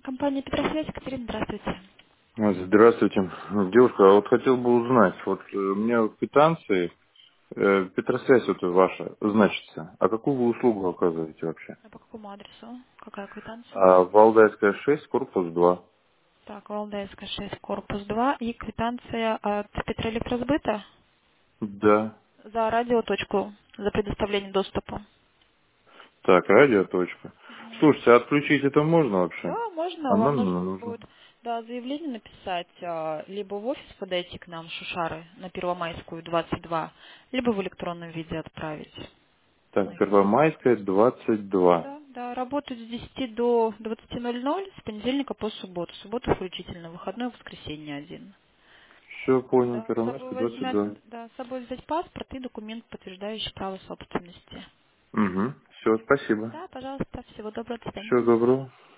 Компания Петросвязь, Екатерина, здравствуйте. Здравствуйте. Девушка, а вот хотел бы узнать, вот у меня в квитанции Петросвязь вот ваша значится. А какую вы услугу оказываете вообще? А по какому адресу? Какая квитанция? Валдайская 6, корпус 2. Так, Валдайская 6, корпус 2 и квитанция от Петроэлектросбыта Да. за радиоточку, за предоставление доступа. Так, радиоточка. Слушайте, а отключить это можно вообще? Да, можно. А Вам нам нужно нужно. будет заявление написать, либо в офис подойти к нам, Шушары, на Первомайскую, 22, либо в электронном виде отправить. Так, На электронную Первомайская, почту. 22. Да, да, работают с 10 до 20:00 с понедельника по субботу. Субботу включительно, выходной, воскресенье один. Все понял, Да, с собой Первомайская, возьмет, 22. да, с собой взять паспорт и документ, подтверждающий право собственности. Угу. Все, спасибо. Да, пожалуйста, всего доброго, до свидания. Всего доброго.